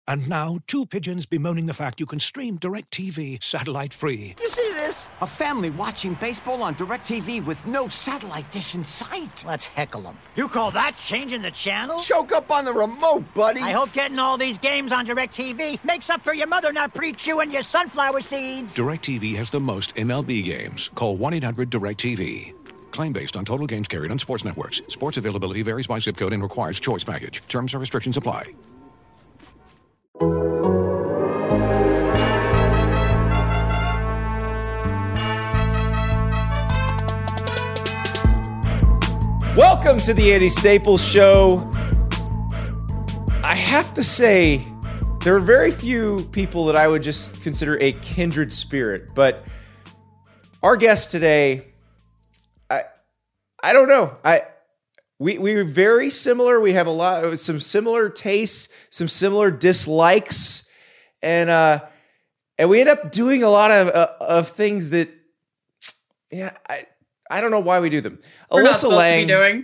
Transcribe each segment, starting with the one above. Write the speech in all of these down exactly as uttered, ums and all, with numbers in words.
And now, two pigeons bemoaning the fact you can stream DirecTV satellite-free. You see this? A family watching baseball on DirecTV with no satellite dish in sight. Let's heckle them. You call that changing the channel? Choke up on the remote, buddy. I hope getting all these games on DirecTV makes up for your mother not pre-chewing your sunflower seeds. DirecTV has the most M L B games. Call one eight hundred direct T V. Claim based on total games carried on sports networks. Sports availability varies by zip code and requires choice package. Terms and restrictions apply. Welcome to the Andy Staples Show. I have to say, there are very few people that I would just consider a kindred spirit, but our guest today, I I don't know. I we we're very similar. We have a lot some similar tastes, some similar dislikes, and uh, and we end up doing a lot of uh, of things that, yeah, I. I don't know why we do them. We're Alyssa not supposed Lang, to be doing.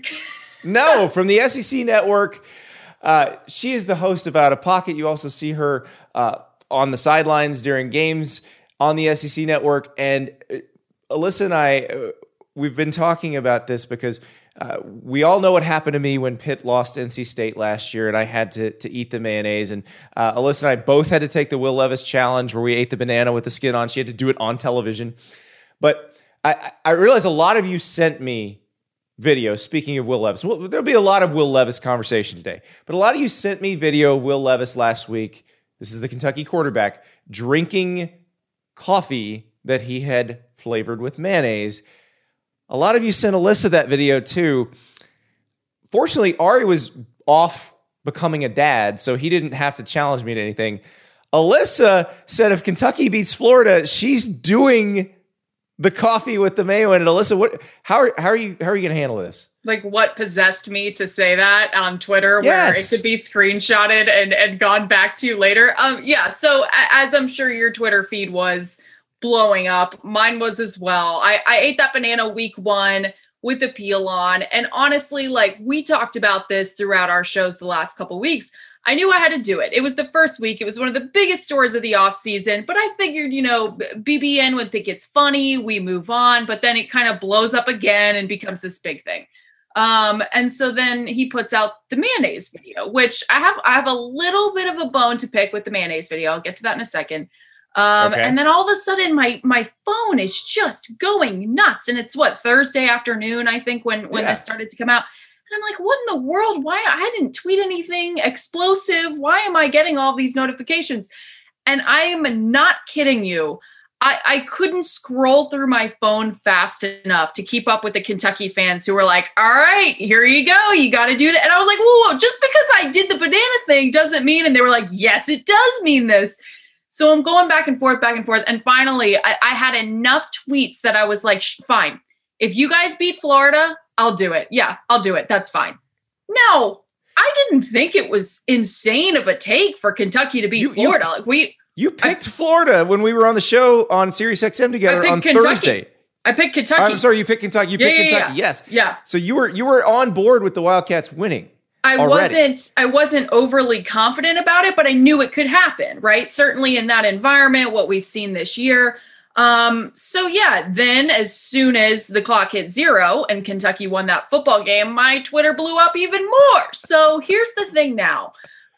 no, from the S E C Network. Uh, she is the host of Out of Pocket. You also see her uh, on the sidelines during games on the S E C Network. And uh, Alyssa and I, uh, we've been talking about this because uh, we all know what happened to me when Pitt lost N C State last year, and I had to to eat the mayonnaise. And uh, Alyssa and I both had to take the Will Levis challenge, where we ate the banana with the skin on. She had to do it on television, but I, I realize a lot of you sent me videos, speaking of Will Levis. Well, there'll be a lot of Will Levis conversation today, but a lot of you sent me video of Will Levis last week. This is the Kentucky quarterback drinking coffee that he had flavored with mayonnaise. A lot of you sent Alyssa that video too. Fortunately, Ari was off becoming a dad, so he didn't have to challenge me to anything. Alyssa said if Kentucky beats Florida, she's doing the coffee with the mayo in it. Alyssa, what? How are how are you how are you going to handle this? Like, what possessed me to say that on Twitter, yes. where it could be screenshotted and and gone back to you later? Um, yeah. So as I'm sure your Twitter feed was blowing up, mine was as well. I I ate that banana week one with the peel on, and honestly, like, we talked about this throughout our shows the last couple weeks. I knew I had to do it. It was the first week. It was one of the biggest stories of the offseason. But I figured, you know, B B N would think it's funny. We move on. But then it kind of blows up again and becomes this big thing. Um, and so then he puts out the mayonnaise video, which I have I have a little bit of a bone to pick with the mayonnaise video. I'll get to that in a second. Um, okay. And then all of a sudden, my my phone is just going nuts. And it's what, Thursday afternoon, I think, when, when yeah. this started to come out. And I'm like, what in the world? Why? I didn't tweet anything explosive. Why am I getting all these notifications? And I am not kidding you. I, I couldn't scroll through my phone fast enough to keep up with the Kentucky fans who were like, all right, here you go. You got to do that. And I was like, whoa, whoa, just because I did the banana thing doesn't mean. And they were like, yes, it does mean this. So I'm going back and forth, back and forth. And finally, I, I had enough tweets that I was like, fine. If you guys beat Florida, I'll do it. Yeah, I'll do it. That's fine. No, I didn't think it was insane of a take for Kentucky to beat You- you- Florida. Like we, You picked I, Florida when we were on the show on Sirius X M together on Kentucky. Thursday. I picked Kentucky. I'm sorry, you picked Kentucky. You Yeah, picked yeah, Kentucky. yeah. Yes. Yeah. So you were you were on board with the Wildcats winning. I already. wasn't I wasn't overly confident about it, but I knew it could happen, right? Certainly in that environment, what we've seen this year. Um, so yeah, then as soon as the clock hit zero and Kentucky won that football game, my Twitter blew up even more. So here's the thing now.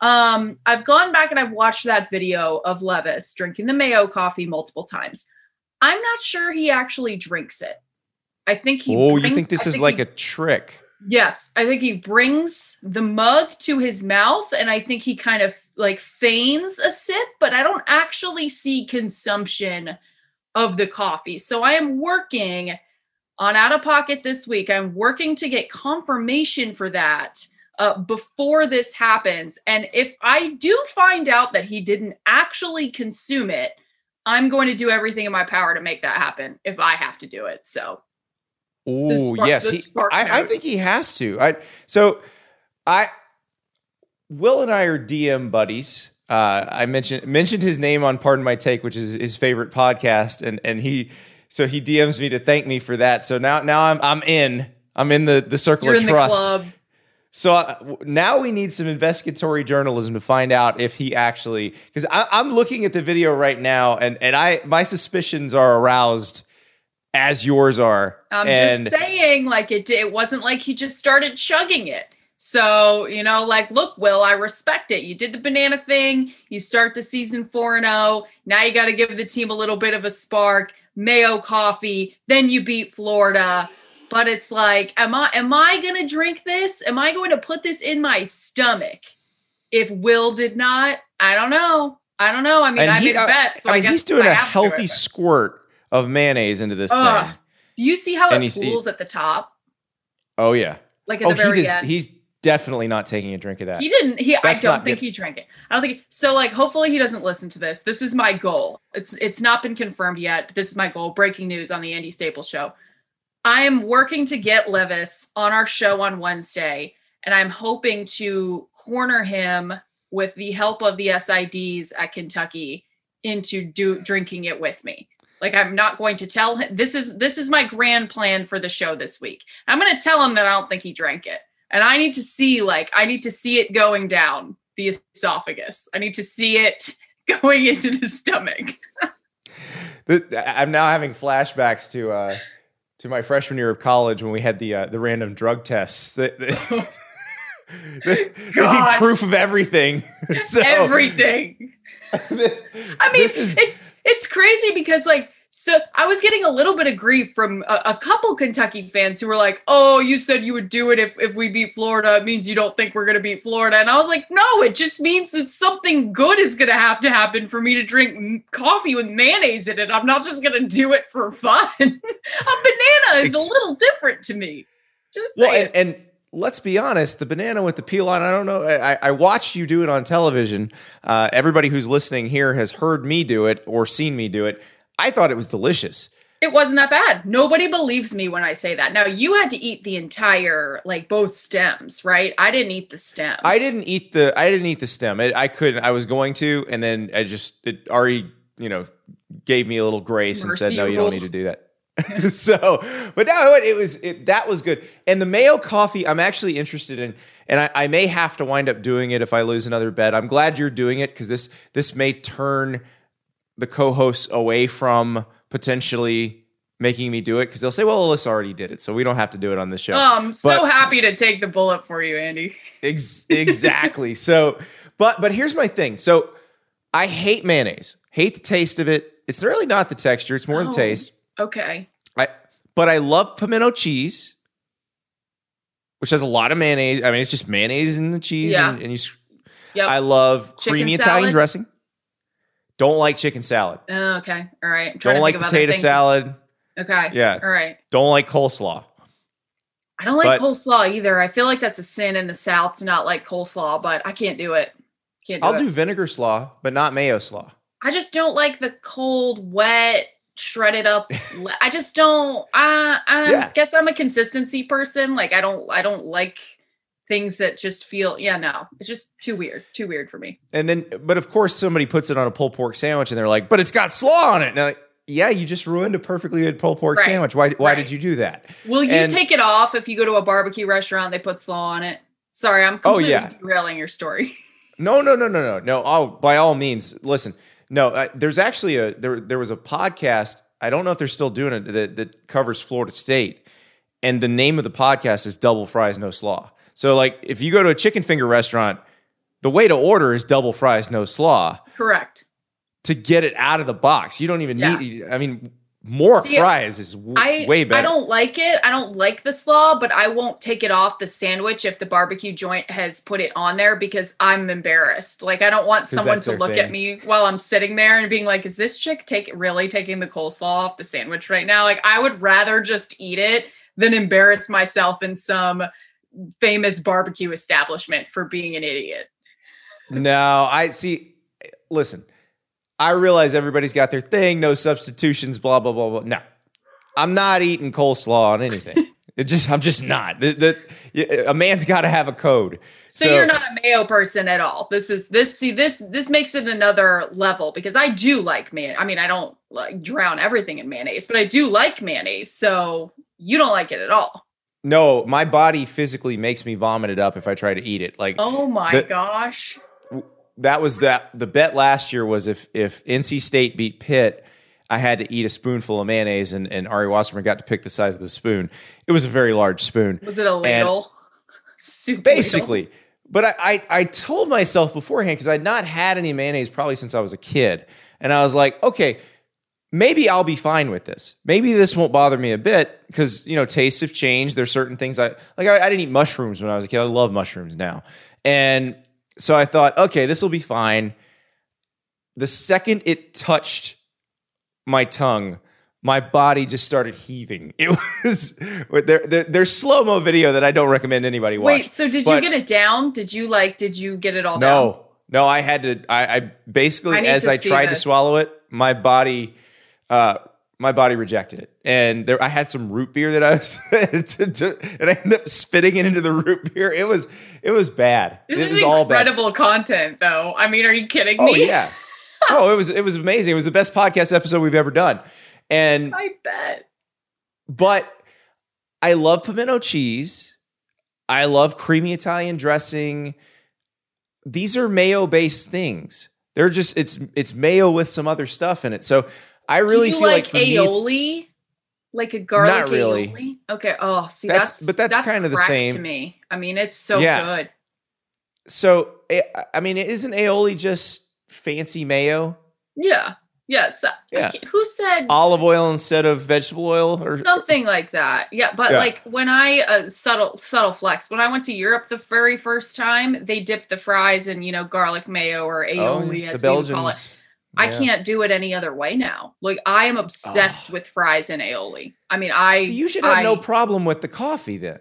Um, I've gone back and I've watched that video of Levis drinking the mayo coffee multiple times. I'm not sure he actually drinks it. I think he Oh, brings, you think this I is think like he, a trick? Yes, I think he brings the mug to his mouth and I think he kind of like feigns a sip, but I don't actually see consumption of the coffee. So I am working on Out of Pocket this week. I'm working to get confirmation for that uh, before this happens. And if I do find out that he didn't actually consume it, I'm going to do everything in my power to make that happen if I have to do it. So. Oh, yes. He, I, I think he has to. I so I Will and I are D M buddies. Uh, I mentioned mentioned his name on Pardon My Take, which is his favorite podcast, and and he so he D Ms me to thank me for that. So now now I'm I'm in I'm in the the circle You're of in trust. The club. So uh, now we need some investigatory journalism to find out if he actually, because I'm looking at the video right now, and and I my suspicions are aroused as yours are. I'm and just saying, like it it wasn't like he just started chugging it. So, you know, like, look, Will, I respect it. You did the banana thing. You start the season four and oh. Now you got to give the team a little bit of a spark. Mayo coffee. Then you beat Florida. But it's like, am I am I going to drink this? Am I going to put this in my stomach? If Will did not, I don't know. I don't know. I mean, and I he, made a bet. So I I, mean, guess he's doing I a have to do healthy it. squirt of mayonnaise into this Ugh. thing. Do you see how And it he's- pools at the top? Oh, yeah. Like at Oh, the very he does, end. he's definitely not taking a drink of that. He didn't. He. That's I don't not think good. he drank it. I don't think. He, so like, hopefully he doesn't listen to this. This is my goal. It's it's not been confirmed yet. But this is my goal. Breaking news on the Andy Staples Show. I am working to get Levis on our show on Wednesday, and I'm hoping to corner him with the help of the S I Ds at Kentucky into do drinking it with me. Like, I'm not going to tell him. This is this is my grand plan for the show this week. I'm going to tell him that I don't think he drank it. And I need to see, like, I need to see it going down the esophagus. I need to see it going into the stomach. I'm now having flashbacks to uh, to my freshman year of college when we had the uh, the random drug tests. The, the, the, they need proof of everything. So, Everything. this- I mean, this is- it's it's crazy because, like, so I was getting a little bit of grief from a, a couple Kentucky fans who were like, oh, you said you would do it if, if we beat Florida. It means you don't think we're going to beat Florida. And I was like, no, it just means that something good is going to have to happen for me to drink m- coffee with mayonnaise in it. I'm not just going to do it for fun. A banana is a little different to me. Just well, saying. and, and let's be honest, the banana with the peel on, I don't know. I, I watched you do it on television. Uh, everybody who's listening here has heard me do it or seen me do it. I thought it was delicious. It wasn't that bad. Nobody believes me when I say that. Now, you had to eat the entire, like, both stems, right? I didn't eat the stem. I didn't eat the I didn't eat the stem. It, I couldn't. I was going to, and then I just it, Ari, you know, gave me a little grace and said, Mercy "No, you don't rule. need to do that." So, but no, it, it was it, that was good. And the mayo coffee, I'm actually interested in, and I, I may have to wind up doing it if I lose another bet. I'm glad you're doing it because this this may turn the co-hosts away from potentially making me do it because they'll say, well, Alyssa already did it, so we don't have to do it on this show. Oh, I'm so But- happy to take the bullet for you, Andy. Ex- exactly. So, but but here's my thing. So I hate mayonnaise. Hate the taste of it. It's really not the texture. It's more the Oh. taste. Okay. I but I love pimento cheese, which has a lot of mayonnaise. I mean, it's just mayonnaise and the cheese, Yeah. and, and you. s- Yep. I love Chicken creamy salad? Italian dressing. Don't like chicken salad. Oh, okay. All right. I'm trying Don't to like think of other potato things. salad. Okay. Yeah. All right. Don't like coleslaw. I don't like But- coleslaw either. I feel like that's a sin in the South to not like coleslaw, but I can't do it. Can't do I'll it. do vinegar slaw, but not mayo slaw. I just don't like the cold, wet, shredded up. le- I just don't. I, I Yeah. guess I'm a consistency person. Like I don't. I don't like things that just feel. Yeah, no. It's just too weird. Too weird for me. And then, but of course, somebody puts it on a pulled pork sandwich, and they're like, "But it's got slaw on it." And I'm like, yeah, you just ruined a perfectly good pulled pork Right. sandwich. Why? Why Right. did you do that? Will you And- take it off if you go to a barbecue restaurant? They put slaw on it. Sorry, I'm Oh, completely yeah. derailing your story. No, no, no, no, no, no. Oh, by all means, listen. No, uh, there's actually a there. There was a podcast. I don't know if they're still doing it that, that covers Florida State, and the name of the podcast is Double Fries No Slaw. So, like, if you go to a chicken finger restaurant, the way to order is double fries no slaw Correct. to get it out of the box. You don't even Yeah. need. I mean, more See, fries is w- I way better. I don't like it. I don't like the slaw, but I won't take it off the sandwich if the barbecue joint has put it on there because I'm embarrassed. Like I don't want 'Cause someone that's to their look thing. at me while I'm sitting there and being like, "Is this chick take really taking the coleslaw off the sandwich right now?" Like I would rather just eat it than embarrass myself in some famous barbecue establishment for being an idiot. No, I see. Listen, I realize everybody's got their thing, no substitutions, blah, blah, blah, blah. No, I'm not eating coleslaw on anything. It just, I'm just not. The, the, a man's got to have a code. So, you're not a mayo person at all. This is this see this this makes it another level because I do like man. I mean, I don't like drown everything in mayonnaise, but I do like mayonnaise. So you don't like it at all. No, my body physically makes me vomit it up if I try to eat it. Like, Oh my the- gosh. that was that. The bet last year was if if N C State beat Pitt, I had to eat a spoonful of mayonnaise, and, and Ari Wasserman got to pick the size of the spoon. It was a very large spoon. Was it a ladle? Super Basically. ladle? But I, I, I told myself beforehand, because I'd not had any mayonnaise probably since I was a kid. And I was like, okay, maybe I'll be fine with this. Maybe this won't bother me a bit because, you know, tastes have changed. There's certain things I, like I, I didn't eat mushrooms when I was a kid. I love mushrooms now. And so I thought, okay, this will be fine. The second it touched my tongue, my body just started heaving. It was there, there, there's slow-mo video that I don't recommend anybody watch. Wait, so did but you get it down? Did you like, did you get it all down? No, no, I had to, I, I basically, I need as to I see tried to this. swallow it, my body, uh, my body rejected it. And there, I had some root beer that I was, to, to, and I ended up spitting it into the root beer. It was, it was bad. This it is was all bad. incredible content, though. I mean, are you kidding Oh me? yeah. Oh, it was, it was amazing. It was the best podcast episode we've ever done. And, I bet. but I love pimento cheese. I love creamy Italian dressing. These are mayo-based things. They're just, it's it's mayo with some other stuff in it. So I really Do you feel like, like for me, it's- aioli? Like a garlic Not really. aioli? Okay. Oh, see, That's- that's, but that's kind of the crack same. to me. I mean, it's so Yeah. good. so eh, I mean, isn't aioli just fancy mayo? Yeah. Yes. Yeah. Who said Olive oil instead of vegetable oil, or something like that? Yeah, but Yeah. like when I uh, subtle subtle flex when I went to Europe the very first time, they dipped the fries in you know garlic mayo or Oh, aioli yeah, as the we would call it. Belgians. I Yeah. can't do it any other way now. Like I am obsessed Oh. with fries and aioli. I mean, I So you should have I, no problem with the coffee then.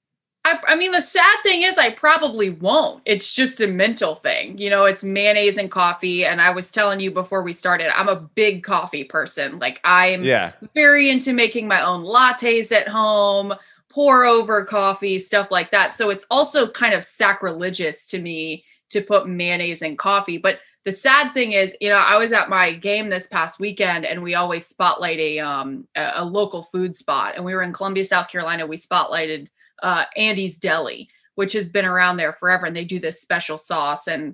I, I mean, the sad thing is, I probably won't. It's just a mental thing. You know, it's mayonnaise and coffee. And I was telling you before we started, I'm a big coffee person. Like, I'm Yeah. very into making my own lattes at home, pour over coffee, stuff like that. So it's also kind of sacrilegious to me to put mayonnaise in coffee. But the sad thing is, you know, I was at my game this past weekend and we always spotlight a um a, a local food spot. And we were in Columbia, South Carolina. We spotlighted uh, Andy's Deli, which has been around there forever. And they do this special sauce. And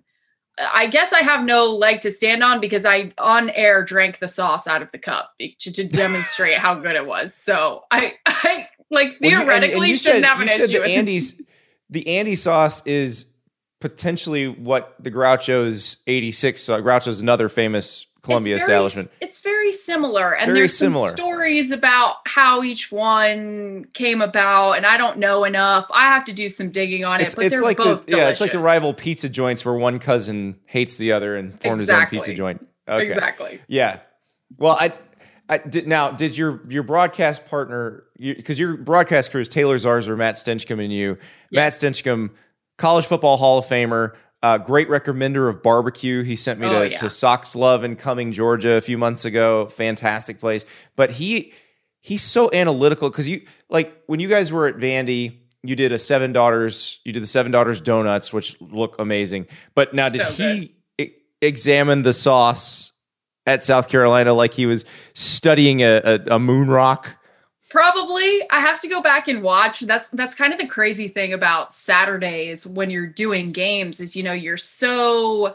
I guess I have no leg to stand on because I on air drank the sauce out of the cup to, to demonstrate how good it was. So I, I like Well, you- theoretically and- and you shouldn't said, have an you said issue the with it. Andy's, the Andy sauce is potentially what the Groucho's eighty-six, uh, Groucho's another famous Columbia It's very- establishment. It's very similar. And Very there's similar. some stories about how each one came about. And I don't know enough. I have to do some digging on It's, it. But it's they're like the both yeah, it's like the delicious. rival pizza joints where one cousin hates the other and formed his own Exactly. pizza joint. Okay. Exactly. Yeah. Well, I, I did now. Did your your broadcast partner? Because your broadcast crew is Taylor Zarzer, Matt Stinchcomb, and you. Matt Stinchcomb, college football Hall of Famer, uh, great recommender of barbecue. He sent me Oh, to, yeah. to Sox Love in Cumming, Georgia, a few months ago. Fantastic place. But he he's so analytical because you like when you guys were at Vandy. You did a Seven Daughters. You did the Seven Daughters donuts, which look amazing. But now, did So he e- examine the sauce at South Carolina like he was studying a, a, a moon rock? Probably. I have to go back and watch. That's that's kind of the crazy thing about Saturdays when you're doing games is, you know, you're so uh,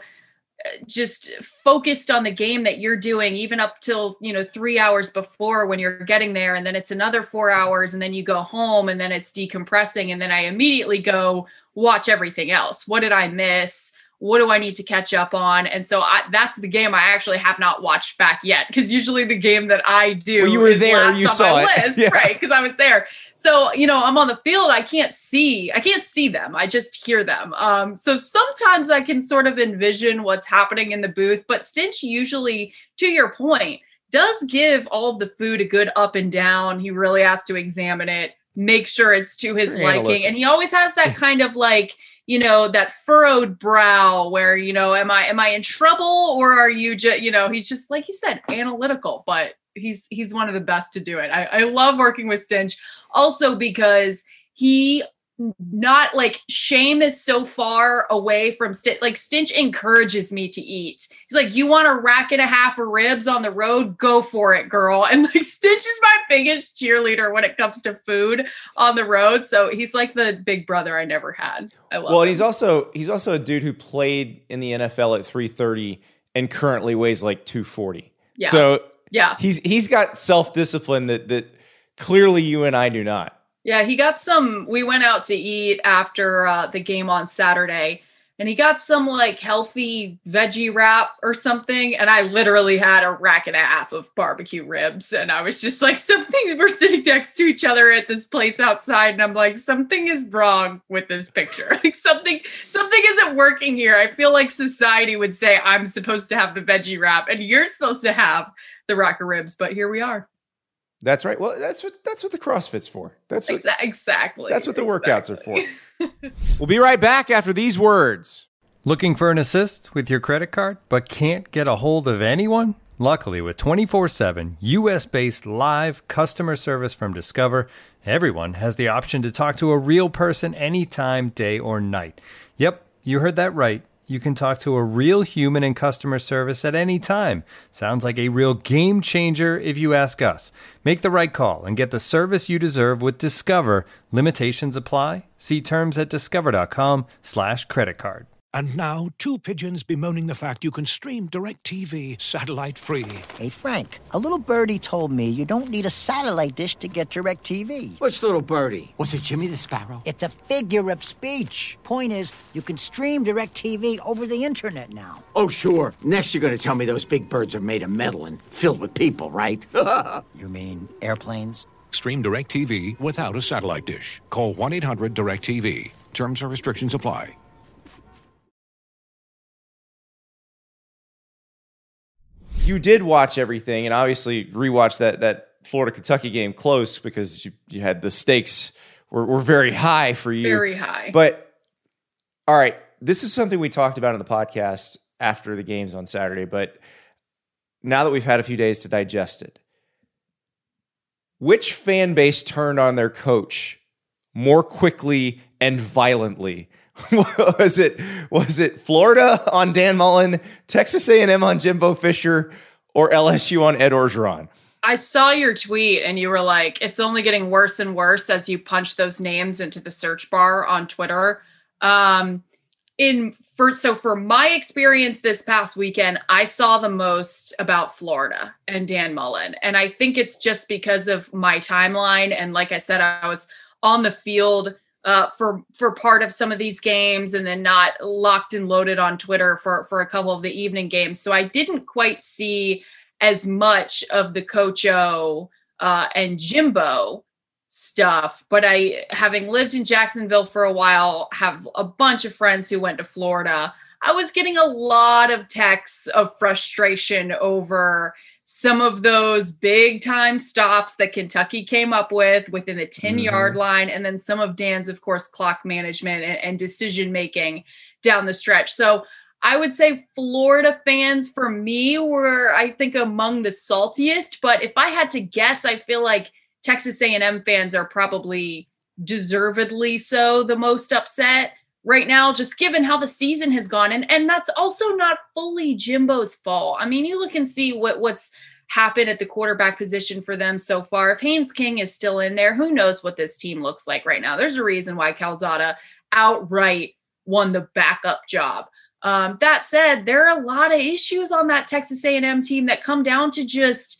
just focused on the game that you're doing even up till, you know, three hours before when you're getting there. And then it's another four hours and then you go home and then it's decompressing. And then I immediately go watch everything else. What did I miss? What do I need to catch up on? And so I, that's the game I actually have not watched back yet. Because usually the game that I do, Well, you were is there, last you on saw my it. list, Yeah. right? Because I was there. So you know, I'm on the field. I can't see. I can't see them. I just hear them. Um, so sometimes I can sort of envision what's happening in the booth. But Stinch usually, to your point, does give all of the food a good up and down. He really has to examine it, make sure it's to his very liking, analytical. and he always has that kind of like, you know, that furrowed brow where, you know, am I am I in trouble or are you just, you know, he's just like you said, analytical, but he's he's one of the best to do it. I, I love working with Stinch also because he not like shame is so far away from Stinch. Like Stinch encourages me to eat. He's like, you want a rack and a half of ribs on the road? Go for it, girl. And like Stinch is my biggest cheerleader when it comes to food on the road. So he's like the big brother I never had. I love Well, him. and he's also he's also a dude who played in the N F L at three thirty and currently weighs like two forty. Yeah. So yeah, he's he's got self-discipline that that clearly you and I do not. Yeah, he got some, we went out to eat after uh, the game on Saturday, and he got some like healthy veggie wrap or something. And I literally had a rack and a half of barbecue ribs. And I was just like, something, we're sitting next to each other at this place outside. And I'm like, something is wrong with this picture. Like something, something isn't working here. I feel like society would say I'm supposed to have the veggie wrap and you're supposed to have the rack of ribs, but here we are. That's right. Well, that's what that's what the CrossFit's for. That's what, Exa- exactly. That's what the workouts exactly. are for. We'll be right back after these words. Looking for an assist with your credit card, but can't get a hold of anyone? Luckily, with twenty-four seven U S-based live customer service from Discover, everyone has the option to talk to a real person anytime, day or night. Yep, you heard that right. You can talk to a real human in customer service at any time. Sounds like a real game changer if you ask us. Make the right call and get the service you deserve with Discover. Limitations apply. See terms at discover.com slash credit card. And now, two pigeons bemoaning the fact you can stream DirecTV satellite-free. Hey, Frank, a little birdie told me you don't need a satellite dish to get DirecTV. What's little birdie? Was it Jimmy the Sparrow? It's a figure of speech. Point is, you can stream DirecTV over the internet now. Oh, sure. Next you're going to tell me those big birds are made of metal and filled with people, right? You mean airplanes? Stream DirecTV without a satellite dish. Call one eight hundred direct T V. Terms and restrictions apply. You did watch everything, and obviously rewatched that that Florida Kentucky game close because you, you had the stakes were, were very high for you. Very high. But all right, this is something we talked about in the podcast after the games on Saturday. But now that we've had a few days to digest it, which fan base turned on their coach more quickly and violently? was it was it Florida on Dan Mullen, Texas A and M on Jimbo Fisher, or L S U on Ed Orgeron? I saw your tweet and you were like, it's only getting worse and worse as you punch those names into the search bar on Twitter. Um, in for so for my experience this past weekend, I saw the most about Florida and Dan Mullen. And I think it's just because of my timeline. And like I said, I was on the field uh, for for part of some of these games and then not locked and loaded on Twitter for, for a couple of the evening games. So I didn't quite see as much of the Coach O uh, and Jimbo stuff, but I, having lived in Jacksonville for a while, have a bunch of friends who went to Florida. I was getting a lot of texts of frustration over some of those big time stops that Kentucky came up with within the ten yard mm-hmm. line. And then some of Dan's, of course, clock management and, and decision-making down the stretch. So I would say Florida fans for me were, I think, among the saltiest, but if I had to guess, I feel like Texas A and M fans are probably deservedly so the most upset right now, just given how the season has gone. And, and that's also not fully Jimbo's fault. I mean, you look and see what, what's happened at the quarterback position for them so far. If Haynes King is still in there, who knows what this team looks like right now. There's a reason why Calzada outright won the backup job. Um, that said, there are a lot of issues on that Texas A and M team that come down to just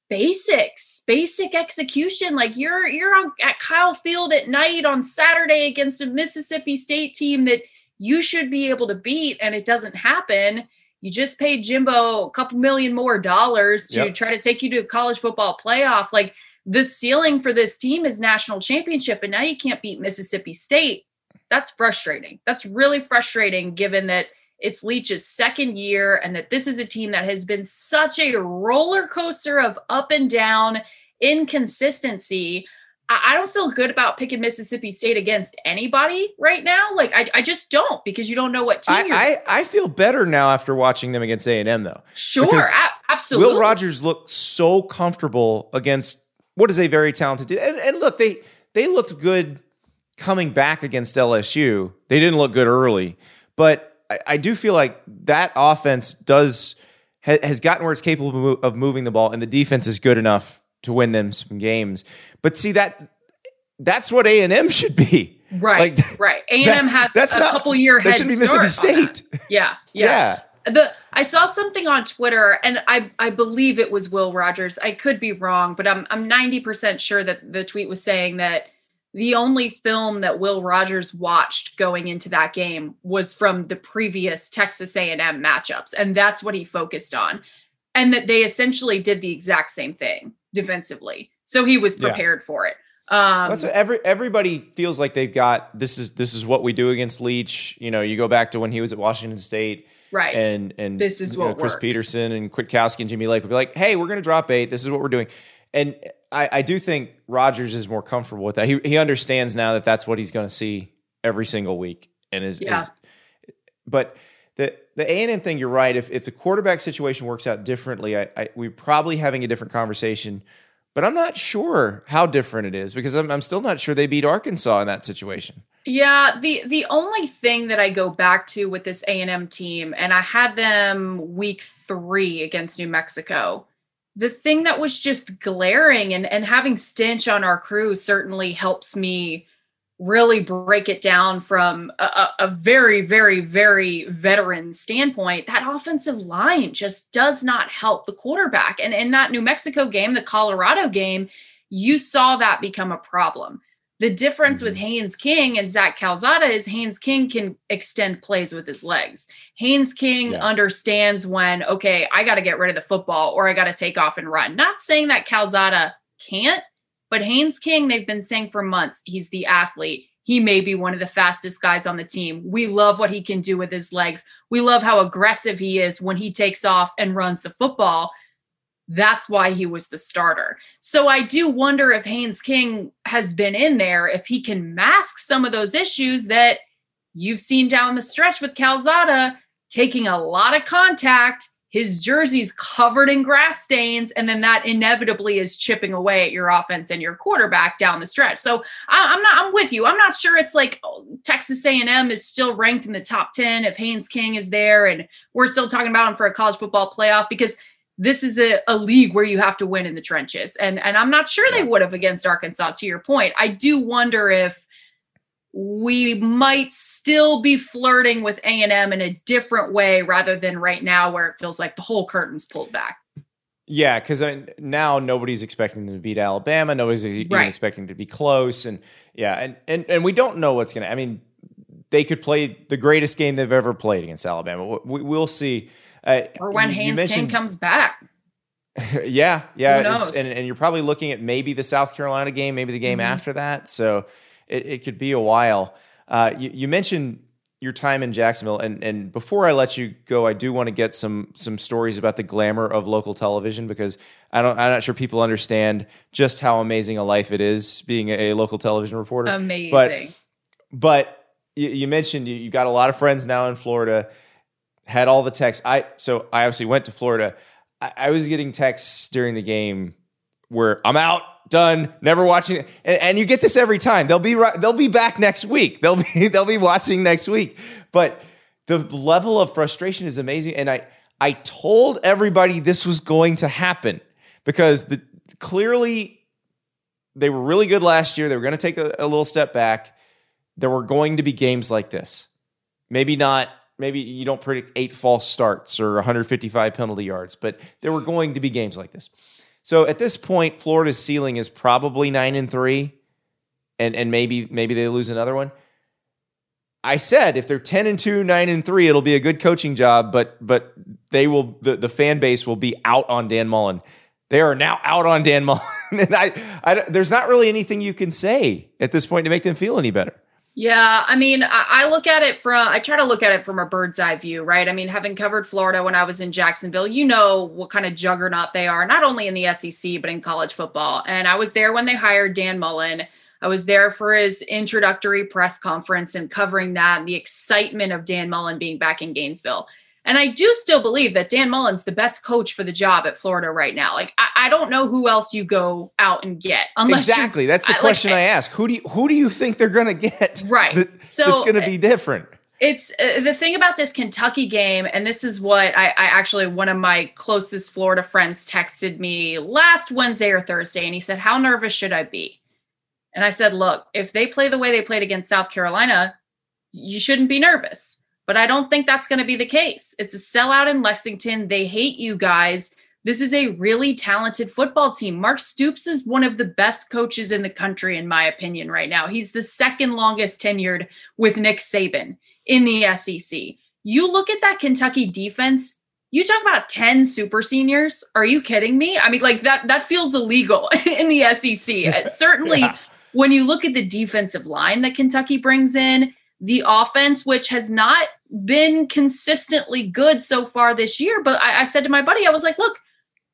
basics, basic execution. Like you're you're on, at Kyle Field at night on Saturday against a Mississippi State team that you should be able to beat, and it doesn't happen. You just paid Jimbo a couple million more dollars to yep. try to take you to a college football playoff. Like the ceiling for this team is national championship, and now you can't beat Mississippi State. That's frustrating. That's really frustrating given that it's Leach's second year and that this is a team that has been such a roller coaster of up and down inconsistency. I don't feel good about picking Mississippi State against anybody right now. Like I, I just don't, because you don't know what team I, you're I, I feel better now after watching them against A and M though. Sure, a- absolutely. Will Rogers looked so comfortable against what is a very talented team. And, and look, they, they looked good coming back against L S U, they didn't look good early, but I, I do feel like that offense does ha, has gotten where it's capable of moving the ball, and the defense is good enough to win them some games. But see, that that's what A and M should be. Right, like, right. A and M that, has that's a not, couple year head start. That should be Mississippi State. Yeah, yeah. yeah. The I saw something on Twitter, and I I believe it was Will Rogers. I could be wrong, but I'm I'm ninety percent sure that the tweet was saying that the only film that Will Rogers watched going into that game was from the previous Texas A and M matchups, and that's what he focused on, and that they essentially did the exact same thing defensively. So he was prepared yeah. for it. Um, That's what every everybody feels like they've got. This is this is what we do against Leach. You know, you go back to when he was at Washington State, right? And and this is what know, Chris works. Peterson and Kwiatkowski and Jimmy Lake would be like, "Hey, we're going to drop eight. This is what we're doing." And I, I do think Rodgers is more comfortable with that. He he understands now that that's what he's going to see every single week, and is, yeah. is but the the A and M thing, you're right. If if the quarterback situation works out differently, I, I we're probably having a different conversation. But I'm not sure how different it is because I'm, I'm still not sure they beat Arkansas in that situation. Yeah, the the only thing that I go back to with this A and M team, and I had them week three against New Mexico, the thing that was just glaring, and, and having Stinch on our crew certainly helps me really break it down from a, a very, very, very veteran standpoint. That offensive line just does not help the quarterback. And in that New Mexico game, the Colorado game, you saw that become a problem. The difference mm-hmm. with Haynes King and Zach Calzada is Haynes King can extend plays with his legs. Haynes King yeah. understands when, okay, I got to get rid of the football or I got to take off and run. Not saying that Calzada can't, but Haynes King, they've been saying for months, he's the athlete. He may be one of the fastest guys on the team. We love what he can do with his legs. We love how aggressive he is when he takes off and runs the football. That's why he was the starter. So I do wonder if Haynes King has been in there, if he can mask some of those issues that you've seen down the stretch with Calzada taking a lot of contact, his jersey's covered in grass stains, and then that inevitably is chipping away at your offense and your quarterback down the stretch. So I, I'm not, I'm with you. I'm not sure it's like oh, Texas A and M is still ranked in the top ten if Haynes King is there, and we're still talking about him for a college football playoff, because this is a, a league where you have to win in the trenches. And, and I'm not sure they would have against Arkansas, to your point. I do wonder if we might still be flirting with A and M in a different way rather than right now where it feels like the whole curtain's pulled back. Yeah, because I mean, now nobody's expecting them to beat Alabama. Nobody's even right. expecting to be close. And yeah, and, and, and we don't know what's going to, I mean, they could play the greatest game they've ever played against Alabama. We, we'll see. Uh, or when you, Haynes King comes back. yeah, yeah. Who knows? It's, and, and you're probably looking at maybe the South Carolina game, maybe the game mm-hmm. after that. So it, it could be a while. Uh, you, you mentioned your time in Jacksonville, and and before I let you go, I do want to get some some stories about the glamour of local television, because I don't I'm not sure people understand just how amazing a life it is being a, a local television reporter. Amazing. But, but you, you mentioned you, you got a lot of friends now in Florida. Had all the texts. I so I obviously went to Florida. I, I was getting texts during the game where I'm out, done, never watching it. And, and you get this every time. They'll be right, they'll be back next week. They'll be they'll be watching next week. But the level of frustration is amazing. And I I told everybody this was going to happen, because the clearly they were really good last year. They were going to take a, a little step back. There were going to be games like this. Maybe not. Maybe you don't predict eight false starts or one hundred fifty-five penalty yards, but there were going to be games like this. So at this point, Florida's ceiling is probably nine and three, and and maybe maybe they lose another one. I said if they're ten and two, nine and three, it'll be a good coaching job, but but they will the, the fan base will be out on Dan Mullen. They are now out on Dan Mullen, and I, I there's not really anything you can say at this point to make them feel any better. Yeah, I mean, I, I look at it from, I try to look at it from a bird's eye view, right? I mean, having covered Florida when I was in Jacksonville, you know what kind of juggernaut they are, not only in the S E C, but in college football. And I was there when they hired Dan Mullen. I was there for his introductory press conference and covering that and the excitement of Dan Mullen being back in Gainesville. And I do still believe that Dan Mullen's the best coach for the job at Florida right now. Like, I, I don't know who else you go out and get. Unless exactly. That's the I, question like, I ask. Who do you, who do you think they're going to get? Right. That, so it's going to be different. It's uh, the thing about this Kentucky game, and this is what I, I actually, one of my closest Florida friends texted me last Wednesday or Thursday, and he said, how nervous should I be? And I said, look, if they play the way they played against South Carolina, you shouldn't be nervous. But I don't think that's going to be the case. It's a sellout in Lexington. They hate you guys. This is a really talented football team. Mark Stoops is one of the best coaches in the country, in my opinion, right now. He's the second longest tenured with Nick Saban in the S E C. You look at that Kentucky defense, you talk about ten super seniors. Are you kidding me? I mean, like that, that feels illegal in the S E C. Certainly, yeah. When you look at the defensive line that Kentucky brings in, the offense, which has not been consistently good so far this year. But I, I said to my buddy, I was like, look,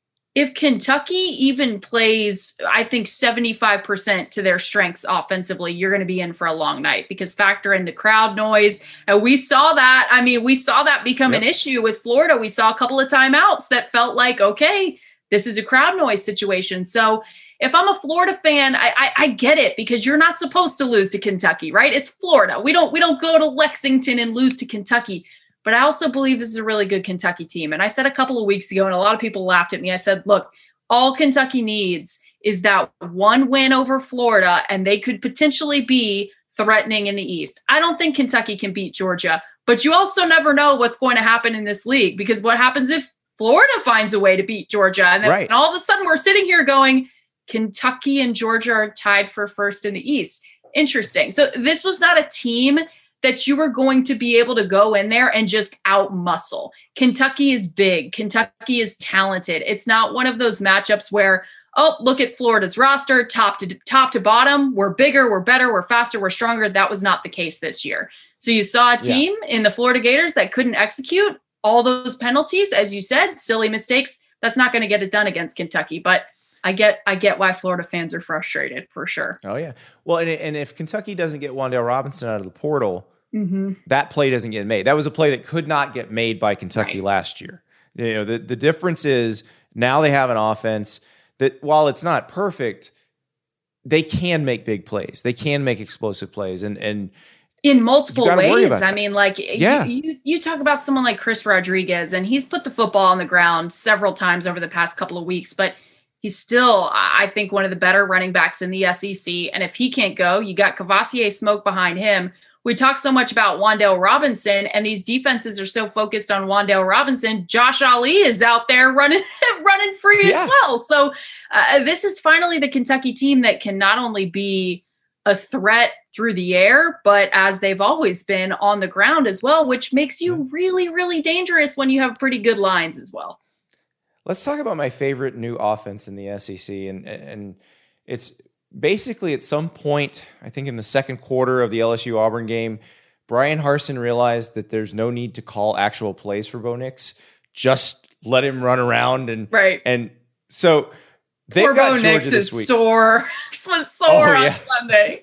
if Kentucky even plays, I think seventy-five percent to their strengths offensively, you're going to be in for a long night, because factor in the crowd noise. And we saw that. I mean, we saw that become yep. an issue with Florida. We saw a couple of timeouts that felt like, okay, this is a crowd noise situation. So if I'm a Florida fan, I, I, I get it, because you're not supposed to lose to Kentucky, right? It's Florida. We don't, we don't go to Lexington and lose to Kentucky. But I also believe this is a really good Kentucky team. And I said a couple of weeks ago, and a lot of people laughed at me, I said, look, all Kentucky needs is that one win over Florida, and they could potentially be threatening in the East. I don't think Kentucky can beat Georgia, but you also never know what's going to happen in this league, because what happens if Florida finds a way to beat Georgia? And then right. and all of a sudden we're sitting here going, Kentucky and Georgia are tied for first in the East. Interesting. So this was not a team that you were going to be able to go in there and just out muscle. Kentucky is big. Kentucky is talented. It's not one of those matchups where, oh, look at Florida's roster, top to top to bottom. We're bigger, we're better, we're faster, we're stronger. That was not the case this year. So you saw a team yeah. in the Florida Gators that couldn't execute all those penalties, as you said, silly mistakes. That's not going to get it done against Kentucky. But I get I get why Florida fans are frustrated, for sure. Oh, yeah. Well, and, and if Kentucky doesn't get Wan'Dale Robinson out of the portal, mm-hmm. that play doesn't get made. That was a play that could not get made by Kentucky right. last year. You know, the, the difference is now they have an offense that, while it's not perfect, they can make big plays. They can make explosive plays. And and in multiple ways. I that. mean, like yeah. you, you, you talk about someone like Chris Rodriguez, and he's put the football on the ground several times over the past couple of weeks, but he's still, I think, one of the better running backs in the S E C. And if he can't go, you got Cavassier Smoke behind him. We talk so much about Wan'Dale Robinson, and these defenses are so focused on Wan'Dale Robinson. Josh Ali is out there running, running free yeah. as well. So uh, this is finally the Kentucky team that can not only be a threat through the air, but as they've always been, on the ground as well, which makes you really, really dangerous when you have pretty good lines as well. Let's talk about my favorite new offense in the S E C. And, and it's basically at some point, I think in the second quarter of the L S U Auburn game, Brian Harsin realized that there's no need to call actual plays for Bo Nix. Just let him run around. And, right. and so they've Poor got Bo Georgia Nix this is week. Sore. was sore oh, on yeah. Sunday.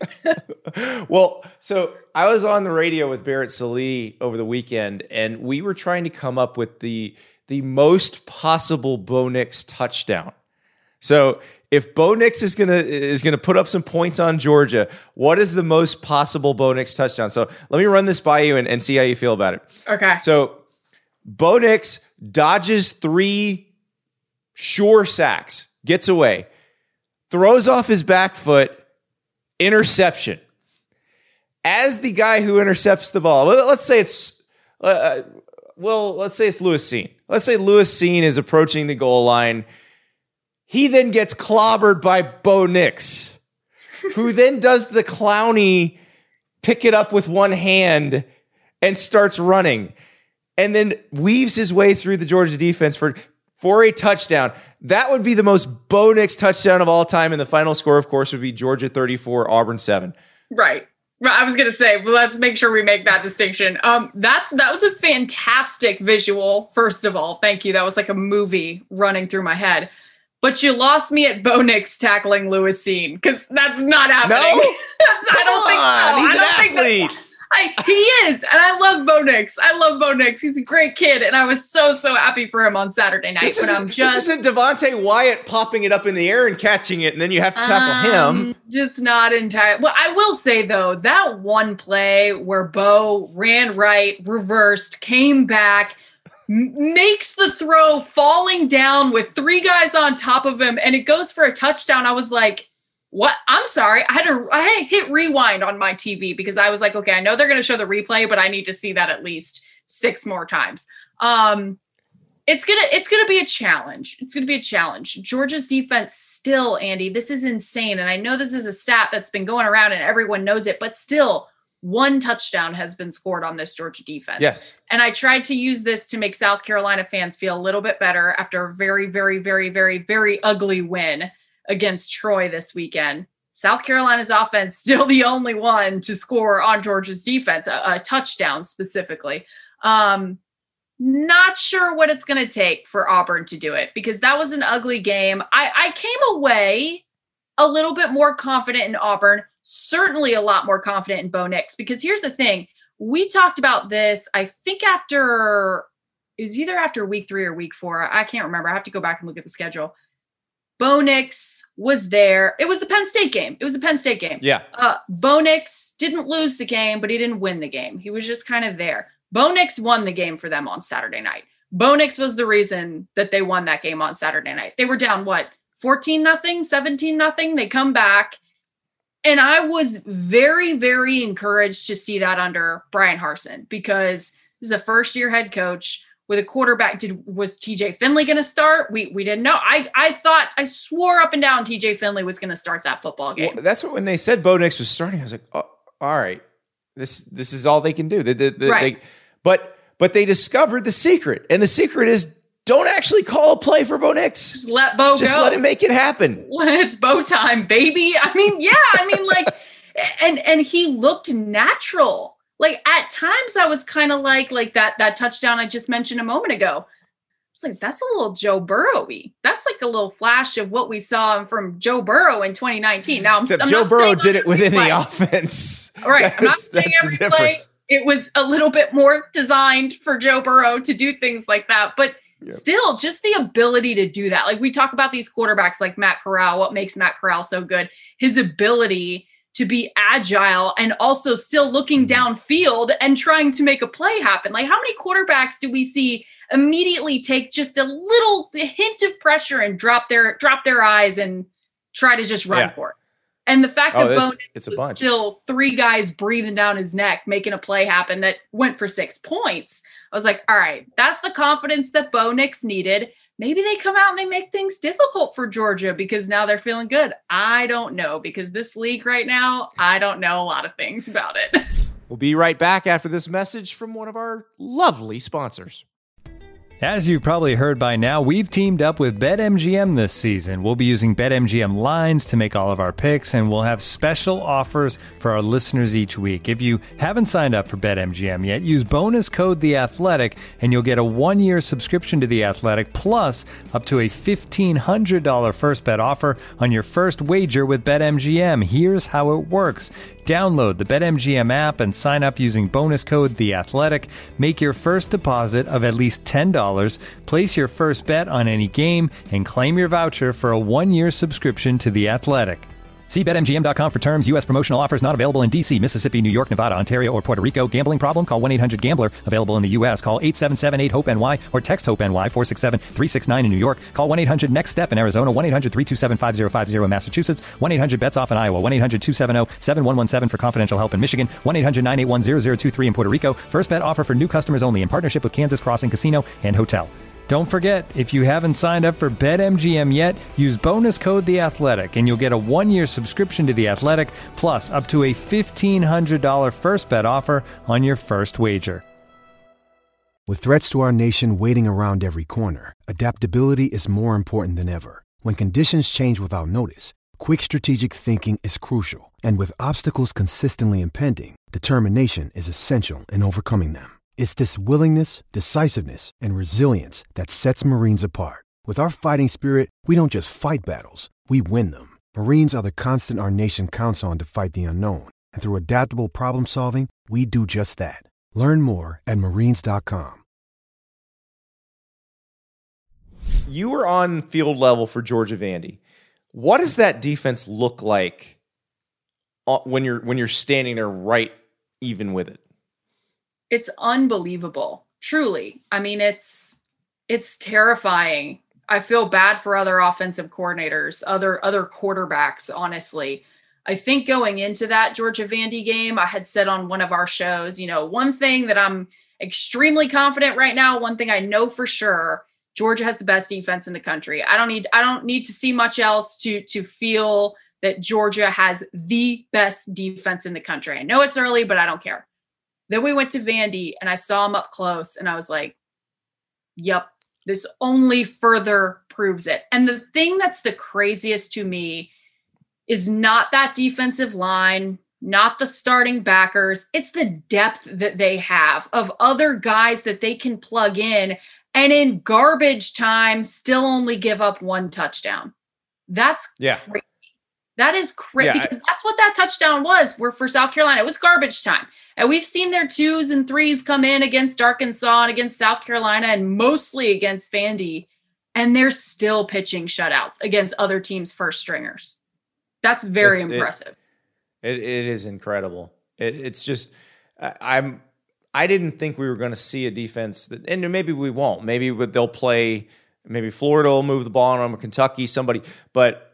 Well, so I was on the radio with Barrett Sallee over the weekend, and we were trying to come up with the the most possible Bo Nix touchdown. So if Bo Nix is gonna is gonna put up some points on Georgia, what is the most possible Bo Nix touchdown? So let me run this by you and, and see how you feel about it. Okay. So Bo Nix dodges three sure sacks, gets away, throws off his back foot, interception. As the guy who intercepts the ball, let's say it's uh, well, let's say it's Lewis Cine. Let's say Lewis Cine is approaching the goal line. He then gets clobbered by Bo Nix, who then does the Clowney pick it up with one hand and starts running, and then weaves his way through the Georgia defense for, for a touchdown. That would be the most Bo Nix touchdown of all time, and the final score, of course, would be Georgia thirty-four, Auburn seven. Right. I was going to say, well, let's make sure we make that distinction. Um, that's that was a fantastic visual, first of all. Thank you. That was like a movie running through my head. But you lost me at Bo Nix tackling Lewis Cine, because that's not happening. No? that's, I don't think so. He's I don't an think athlete. I, he is, and I love Bo Nix. I love Bo Nix. He's a great kid, and I was so, so happy for him on Saturday night. This but isn't, I'm just, this isn't Devontae Wyatt popping it up in the air and catching it, and then you have to tackle um, him. Just not entirely. Well, I will say, though, that one play where Bo ran right, reversed, came back, m- makes the throw falling down with three guys on top of him, and it goes for a touchdown. I was like, what? I'm sorry. I had to I had to hit rewind on my T V because I was like, okay, I know they're going to show the replay, but I need to see that at least six more times. Um, it's going to it's going to be a challenge. It's going to be a challenge. Georgia's defense still, Andy, this is insane. And I know this is a stat that's been going around and everyone knows it, but still one touchdown has been scored on this Georgia defense. Yes. And I tried to use this to make South Carolina fans feel a little bit better after a very, very, very, very, very ugly win against Troy this weekend. South Carolina's offense still the only one to score on Georgia's defense, a, a touchdown specifically. Um, not sure what it's going to take for Auburn to do it because that was an ugly game. I, I came away a little bit more confident in Auburn, certainly a lot more confident in Bo Nix, because here's the thing. We talked about this, I think after, it was either after week three or week four. I can't remember. I have to go back and look at the schedule. Bo Nix was there. It was the Penn State game. It was the Penn State game. Yeah. Uh, Bo Nix didn't lose the game, but he didn't win the game. He was just kind of there. Bo Nix won the game for them on Saturday night. Bo Nix was the reason that they won that game on Saturday night. They were down, what, fourteen nothing, seventeen nothing? They come back. And I was very, very encouraged to see that under Brian Harsin because this is a first-year head coach with a quarterback. Did was T J Finley going to start? We we didn't know. I I thought I swore up and down T J Finley was going to start that football game. Well, that's what when they said Bo Nix was starting, I was like, oh, all right, this this is all they can do. The, the, the, right. They, but but they discovered the secret, and the secret is don't actually call a play for Bo Nix. Just let Bo Just go. let him make it happen. It's Bo time, baby. I mean, yeah. I mean, like, and and he looked natural. Like at times I was kind of like, like that, that touchdown I just mentioned a moment ago. It's like, that's a little Joe Burrow-y. That's like a little flash of what we saw from Joe Burrow in twenty nineteen. Now, I'm, Except I'm Joe not Burrow saying did it within play. the offense. All right. That's, I'm not saying that's every the play. difference. It was a little bit more designed for Joe Burrow to do things like that. But yep. Still, just the ability to do that. Like we talk about these quarterbacks like Matt Corral, what makes Matt Corral so good, his ability to be agile and also still looking downfield and trying to make a play happen. Like how many quarterbacks do we see immediately take just a little hint of pressure and drop their drop their eyes and try to just run yeah. for it? And the fact oh, that Bo Nix was bunch. still three guys breathing down his neck, making a play happen that went for six points. I was like, all right, that's the confidence that Bo Nix needed. Maybe they come out and they make things difficult for Georgia because now they're feeling good. I don't know, because this league right now, I don't know a lot of things about it. We'll be right back after this message from one of our lovely sponsors. As you've probably heard by now, we've teamed up with BetMGM this season. We'll be using BetMGM lines to make all of our picks, and we'll have special offers for our listeners each week. If you haven't signed up for BetMGM yet, use bonus code The Athletic, and you'll get a one-year subscription to The Athletic, plus up to a fifteen hundred dollars first bet offer on your first wager with BetMGM. Here's how it works. Download the BetMGM app and sign up using bonus code The Athletic. Make your first deposit of at least ten dollars. Place your first bet on any game and claim your voucher for a one-year subscription to The Athletic. See Bet M G M dot com for terms. U S promotional offers not available in D C, Mississippi, New York, Nevada, Ontario, or Puerto Rico. Gambling problem? Call one eight hundred gambler. Available in the U S. Call eight seven seven eight hope N Y or text HOPE-NY four six seven three six nine in New York. Call one eight hundred next step in Arizona. one eight hundred three two seven five zero five zero in Massachusetts. one eight hundred bets off in Iowa. one eight hundred two seven zero seven one one seven for confidential help in Michigan. one eight hundred nine eight one zero zero two three in Puerto Rico. First bet offer for new customers only in partnership with Kansas Crossing Casino and Hotel. Don't forget, if you haven't signed up for BetMGM yet, use bonus code The Athletic, and you'll get a one-year subscription to The Athletic, plus up to a fifteen hundred dollars first bet offer on your first wager. With threats to our nation waiting around every corner, adaptability is more important than ever. When conditions change without notice, quick strategic thinking is crucial, and with obstacles consistently impending, determination is essential in overcoming them. It's this willingness, decisiveness, and resilience that sets Marines apart. With our fighting spirit, we don't just fight battles, we win them. Marines are the constant our nation counts on to fight the unknown. And through adaptable problem solving, we do just that. Learn more at marines dot com. You were on field level for Georgia Vandy. What does that defense look like when you're when you're standing there right even with it? It's unbelievable. Truly. I mean, it's it's terrifying. I feel bad for other offensive coordinators, other other quarterbacks, honestly. I think going into that Georgia Vandy game, I had said on one of our shows, you know, one thing that I'm extremely confident right now, one thing I know for sure, Georgia has the best defense in the country. I don't need I don't need to see much else to to feel that Georgia has the best defense in the country. I know it's early, but I don't care. Then we went to Vandy and I saw him up close and I was like, yep, this only further proves it. And the thing that's the craziest to me is not that defensive line, not the starting backers. It's the depth that they have of other guys that they can plug in and in garbage time still only give up one touchdown. That's yeah. crazy. That is crazy Yeah, because that's what that touchdown was for, for South Carolina. It was garbage time. And we've seen their twos and threes come in against Arkansas and against South Carolina and mostly against Vandy. And they're still pitching shutouts against other teams' first stringers. That's very It's- impressive. It, it is incredible. It, it's just I, I'm I didn't think we were going to see a defense that, and maybe we won't. Maybe they'll play. Maybe Florida will move the ball on them, or Kentucky, somebody. But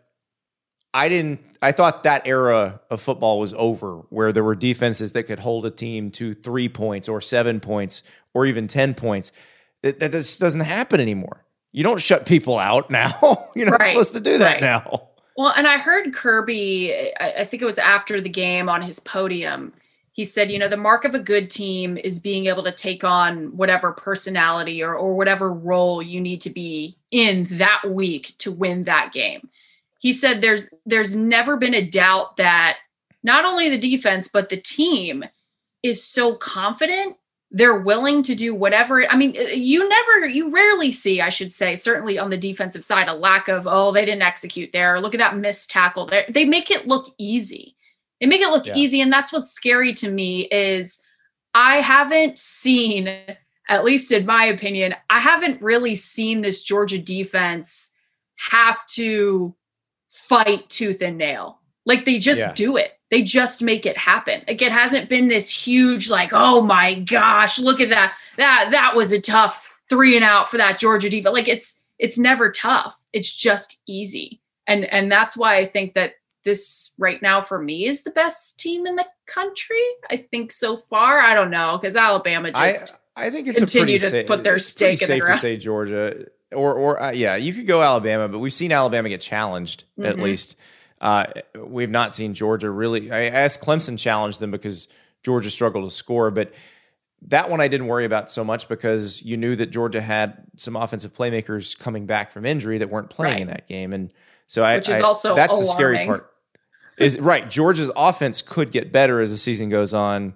I didn't. I thought that era of football was over, where there were defenses that could hold a team to three points or seven points or even ten points. That, that just doesn't happen anymore. You don't shut people out now. You're not Right, supposed to do that right. now. Well, and I heard Kirby, I, I think it was after the game on his podium. He said, you know, the mark of a good team is being able to take on whatever personality or, or whatever role you need to be in that week to win that game. He said there's there's never been a doubt that not only the defense, but the team is so confident. They're willing to do whatever. I mean, you never, you rarely see, I should say, certainly on the defensive side, a lack of, oh, they didn't execute there. Look at that missed tackle there. They make it look easy. They make it look Yeah. easy. And that's what's scary to me is I haven't seen, at least in my opinion, I haven't really seen this Georgia defense have to fight tooth and nail. Like they just Yeah. do it. They just make it happen. Like it hasn't been this huge, like, oh my gosh, look at that. That that was a tough three and out for that Georgia defense. Like it's it's never tough. It's just easy. And and that's why I think that this right now for me is the best team in the country. I think so far. I don't know, because Alabama I just I think it's a continue pretty to sa- put their it's pretty stake in the safe to ground. say Georgia or or uh, yeah, you could go Alabama, but we've seen Alabama get challenged at Mhm. least. Uh, we've not seen Georgia really. I asked Clemson challenged them because Georgia struggled to score, but that one I didn't worry about so much because you knew that Georgia had some offensive playmakers coming back from injury that weren't playing in Right. that game, and so I, Which is I- also that's the scary alarming. part. Is right. Georgia's offense could get better as the season goes on,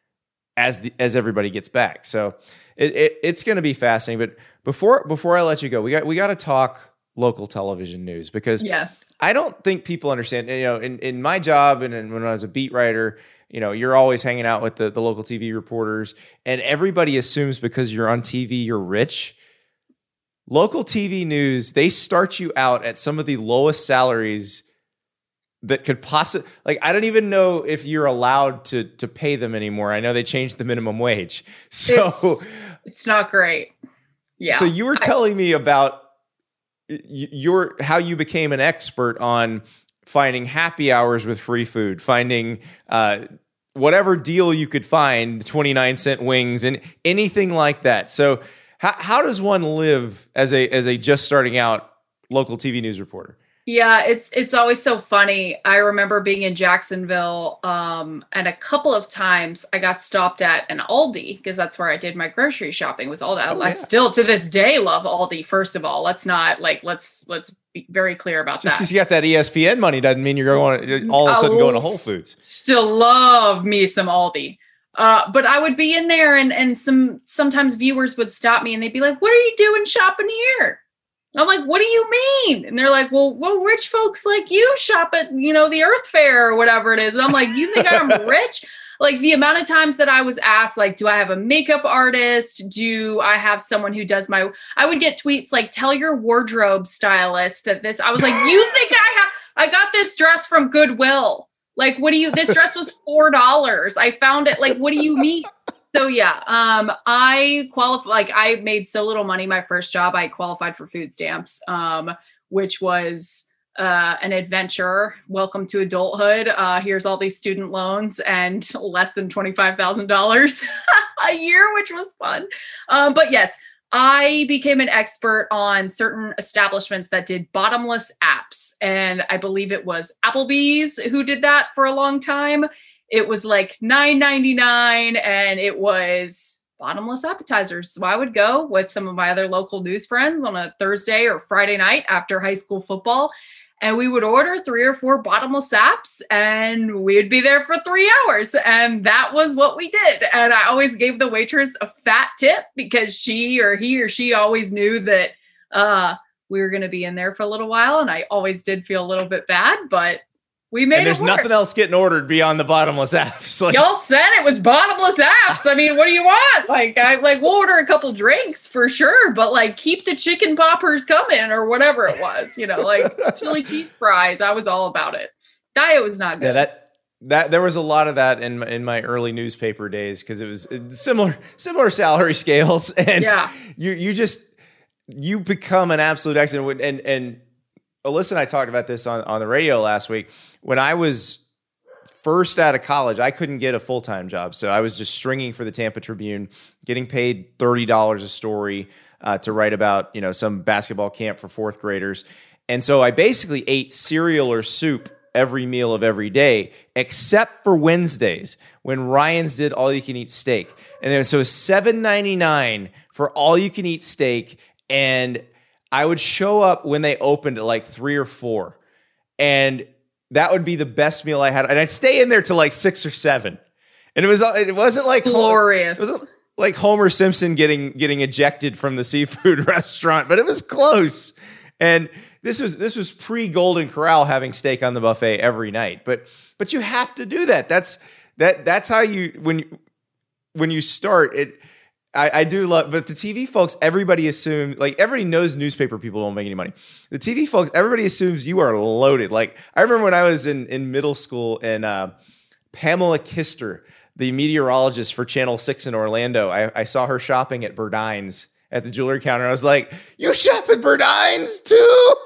as the as everybody gets back. So it, it it's going to be fascinating. But before before I let you go, we got we got to talk local television news because Yes. I don't think people understand. You know, in, in my job and in, when I was a beat writer, you know, you're always hanging out with the, the local T V reporters, and everybody assumes because you're on T V, you're rich. Local T V news, they start you out at some of the lowest salaries that could possibly, like, I don't even know if you're allowed to to pay them anymore. I know they changed the minimum wage. So It's, it's not great. Yeah. so you were I- telling me about y- your how you became an expert on finding happy hours with free food, finding uh, whatever deal you could find, twenty-nine cent wings and anything like that. So how how does one live as a as a just starting out local T V news reporter? Yeah, it's it's always so funny. I remember being in Jacksonville, um, and a couple of times I got stopped at an Aldi because that's where I did my grocery shopping. Was Aldi. Oh, I yeah. still to this day love Aldi. First of all, let's not like let's let's be very clear about Just that. because you got that E S P N money doesn't mean you're going all of a sudden I going to will Whole Foods. Still love me some Aldi. Uh, but I would be in there and and some sometimes viewers would stop me and they'd be like, "What are you doing shopping here? And I'm like, what do you mean? And they're like, well, well, rich folks like you shop at, you know, the Earth Fair or whatever it is. And I'm like, you think I'm rich? Like the amount of times that I was asked, like, do I have a makeup artist? Do I have someone who does my, I would get tweets like, tell your wardrobe stylist at this. I was like, you think I have, I got this dress from Goodwill. Like, what do you, this dress was four dollars. I found it. Like, what do you mean? So yeah, um, I qualify, like I made so little money my first job, I qualified for food stamps, um, which was uh, an adventure. Welcome to adulthood. Uh, here's all these student loans and less than twenty-five thousand dollars a year, which was fun. Um, but yes, I became an expert on certain establishments that did bottomless apps. And I believe it was Applebee's who did that for a long time. It was like nine ninety-nine and it was bottomless appetizers. So I would go with some of my other local news friends on a Thursday or Friday night after high school football. And we would order three or four bottomless apps and we'd be there for three hours. And that was what we did. And I always gave the waitress a fat tip because she or he or she always knew that uh, we were going to be in there for a little while. And I always did feel a little bit bad, but we made and there's it work. nothing else getting ordered beyond the bottomless apps. Like, y'all said it was bottomless apps. I mean, what do you want? Like, I like we'll order a couple drinks for sure, but like keep the chicken poppers coming or whatever it was, you know, like chili cheese fries. I was all about it. Diet was not good. Yeah, that that there was a lot of that in my, in my early newspaper days because it was similar similar salary scales, and yeah. you you just you become an absolute excellent. And and Alyssa and I talked about this on on the radio last week. When I was first out of college, I couldn't get a full-time job. So I was just stringing for the Tampa Tribune, getting paid thirty dollars a story uh, to write about, you know, some basketball camp for fourth graders. And so I basically ate cereal or soup every meal of every day, except for Wednesdays when Ryan's did all-you-can-eat steak. And then, so seven ninety-nine for all-you-can-eat steak. And I would show up when they opened at like three or four. And that would be the best meal I had. And I'd stay in there till like six or seven. And it was, it wasn't like glorious. It wasn't like Homer Simpson getting, getting ejected from the seafood restaurant, but it was close. And this was, this was pre Golden Corral having steak on the buffet every night. But, but you have to do that. That's, that, that's how you, when you, when you start it, I, I do love, but the T V folks, everybody assumes, like everybody knows newspaper people don't make any money. The T V folks, everybody assumes you are loaded. Like I remember when I was in, in middle school and uh, Pamela Kister, the meteorologist for Channel six in Orlando, I, I saw her shopping at Burdines at the jewelry counter. I was like, you shop at Burdines too?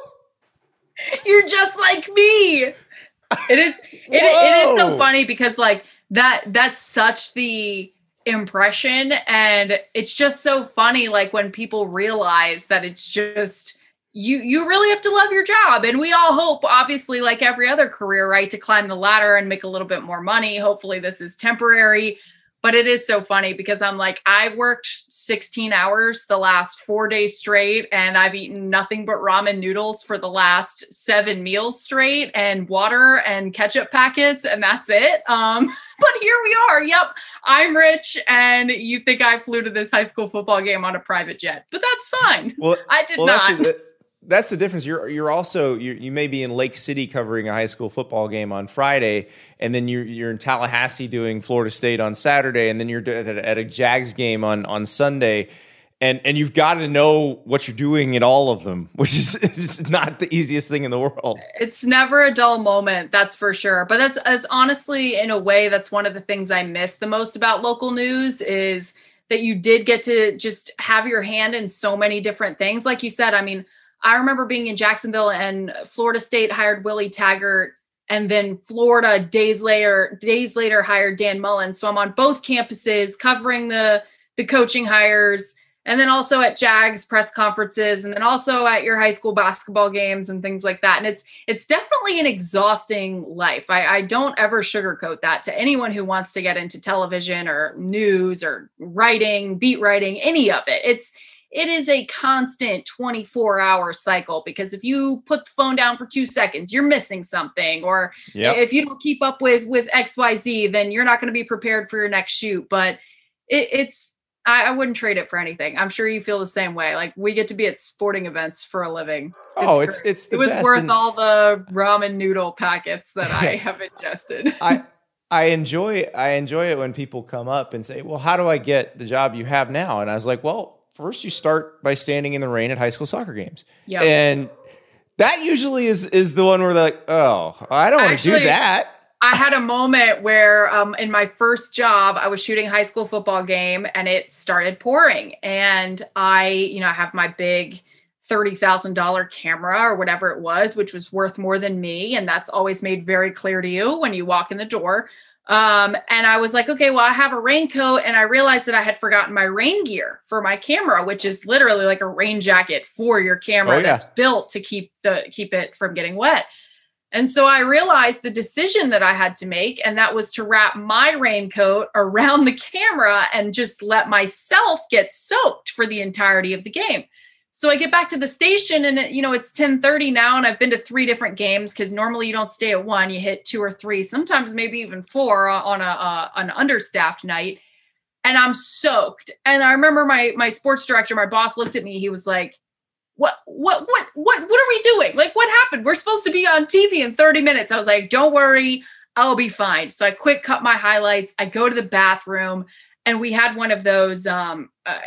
You're just like me. It is, it, it is so funny because like that, that's such the impression, and it's just so funny like when people realize that it's just you you really have to love your job. And we all hope, obviously, like every other career, right, to climb the ladder and make a little bit more money. Hopefully this is temporary. But it is so funny because I'm like, I worked sixteen hours the last four days straight, and I've eaten nothing but ramen noodles for the last seven meals straight, and water and ketchup packets, and that's it. Um, but here we are. Yep, I'm rich, and you think I flew to this high school football game on a private jet, but that's fine. Well, I did well, not. That's a, that's the difference. You're you're also you you may be in Lake City covering a high school football game on Friday, and then you're you're in Tallahassee doing Florida State on Saturday, and then you're at a, at a Jags game on on Sunday, and and you've got to know what you're doing at all of them, which is, is not the easiest thing in the world. It's never a dull moment, that's for sure. But that's that's honestly, in a way, that's one of the things I miss the most about local news is that you did get to just have your hand in so many different things. Like you said, I mean, I remember being in Jacksonville and Florida State hired Willie Taggart, and then Florida days later, days later hired Dan Mullen. So I'm on both campuses covering the, the coaching hires, and then also at Jags press conferences, and then also at your high school basketball games and things like that. And it's, it's definitely an exhausting life. I, I don't ever sugarcoat that to anyone who wants to get into television or news or writing, beat writing, any of it. It's, It is a constant twenty-four hour cycle, because if you put the phone down for two seconds, you're missing something. Or yep. if you don't keep up with, with X Y Z, then you're not going to be prepared for your next shoot. But it, it's, I, I wouldn't trade it for anything. I'm sure you feel the same way. Like, we get to be at sporting events for a living. Oh, it's it's, it's the It was best. worth And all the ramen noodle packets that I have ingested. I I enjoy I enjoy it when people come up and say, "Well, how do I get the job you have now?" And I was like, "Well, first you start by standing in the rain at high school soccer games." Yep. And that usually is is the one where they're like, "Oh, I don't want to do Actually, that." I had a moment where um, in my first job, I was shooting a high school football game and it started pouring. And I, you know, I have my big thirty thousand dollars camera or whatever it was, which was worth more than me. And that's always made very clear to you when you walk in the door. Um, and I was like, okay, well, I have a raincoat. And I realized that I had forgotten my rain gear for my camera, which is literally like a rain jacket for your camera. Oh, yeah. That's built to keep the keep it from getting wet. And so I realized the decision that I had to make, and that was to wrap my raincoat around the camera and just let myself get soaked for the entirety of the game. So I get back to the station and, it, you know, it's ten thirty now and I've been to three different games because normally you don't stay at one, you hit two or three, sometimes maybe even four on a, a an understaffed night. And I'm soaked. And I remember my my sports director, my boss looked at me. He was like, What, what, what, what, what are we doing? Like, what happened? We're supposed to be on T V in thirty minutes. I was like, don't worry, I'll be fine. So I quick cut my highlights. I go to the bathroom and we had one of those um, uh,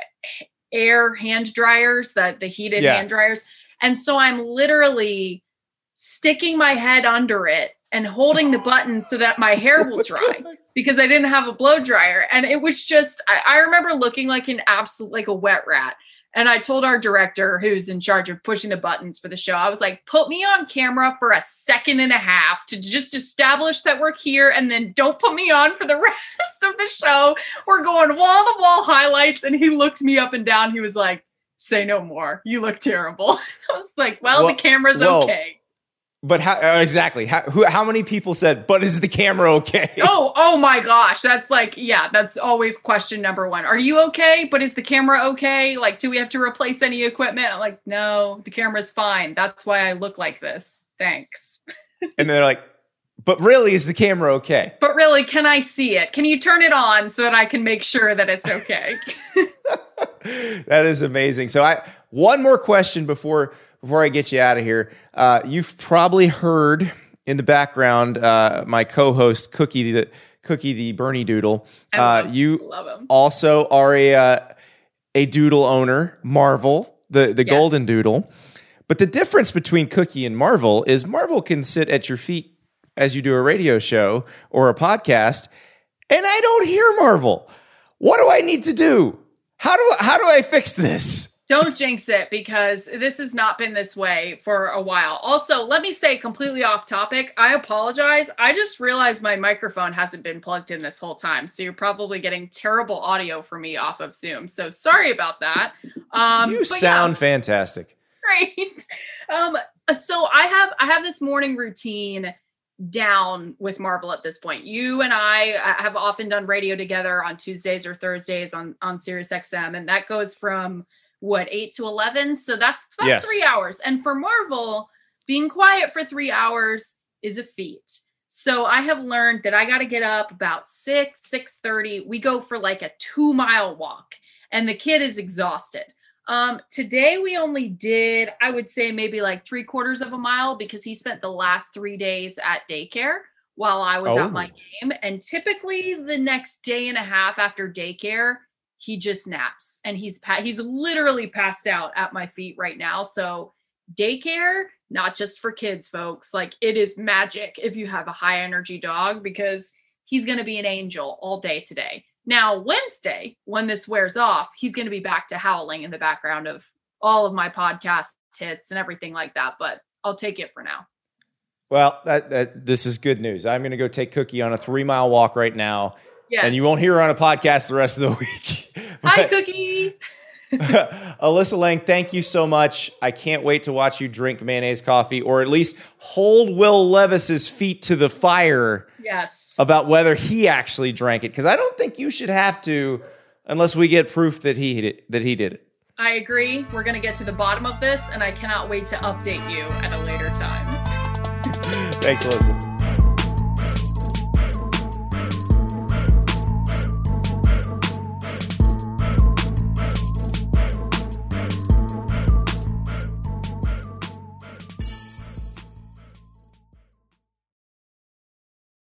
air hand dryers, that the heated Yeah. hand dryers. And so I'm literally sticking my head under it and holding the button so that my hair will dry because I didn't have a blow dryer. And it was just, I, I remember looking like an absolute, like a wet rat. And I told our director, who's in charge of pushing the buttons for the show, I was like, put me on camera for a second and a half to just establish that we're here. And then don't put me on for the rest of the show. We're going wall to wall highlights. And he looked me up and down. He was like, say no more. You look terrible. I was like, well, Well, the camera's well, okay. But how uh, exactly? How who, how many people said, "But is the camera okay?" Oh, oh my gosh. That's like, yeah, that's always question number one. Are you okay? But is the camera okay? Like, do we have to replace any equipment? I'm like, no, the camera's fine. That's why I look like this. Thanks. And they're like, "But really, is the camera okay?" But really, can I see it? Can you turn it on so that I can make sure that it's okay? That is amazing. So I one more question before before I get you out of here. Uh, you've probably heard in the background uh, my co-host Cookie the Cookie the Bernie Doodle. I Uh, love, you love him. also are a uh, a doodle owner, Marvel, the the Yes. golden doodle. But the difference between Cookie and Marvel is Marvel can sit at your feet as you do a radio show or a podcast, and I don't hear Marvel. What do I need to do? How do how do I fix this? Don't jinx it, because this has not been this way for a while. Also, let me say, completely off topic, I apologize. I just realized my microphone hasn't been plugged in this whole time. So you're probably getting terrible audio from me off of Zoom. So sorry about that. Um, You but sound yeah, fantastic. great. Um, so I have I have this morning routine down with Marvel at this point. You and I have often done radio together on Tuesdays or Thursdays on, on Sirius X M. And that goes from what, eight to eleven. So that's, that's Yes. three hours. And for Marvel, being quiet for three hours is a feat. So I have learned that I got to get up about six, six thirty. We go for like a two mile walk and the kid is exhausted. Um, today we only did, I would say maybe like three quarters of a mile because he spent the last three days at daycare while I was Oh. at my game. And typically the next day and a half after daycare, he just naps and he's, pa- he's literally passed out at my feet right now. So daycare, not just for kids, folks, like it is magic if you have a high energy dog, because he's going to be an angel all day today. Now, Wednesday, when this wears off, he's going to be back to howling in the background of all of my podcast hits and everything like that. But I'll take it for now. Well, that, that this is good news. I'm going to go take Cookie on a three mile walk right now, Yes. and you won't hear her on a podcast the rest of the week. Hi, But- Cookie. Alyssa Lang, thank you so much. I can't wait to watch you drink mayonnaise coffee, or at least hold Will Levis's feet to the fire Yes. about whether he actually drank it, because I don't think you should have to unless we get proof that he did, that he did it. I agree. We're going to get to the bottom of this, and I cannot wait to update you at a later time. Thanks, Alyssa.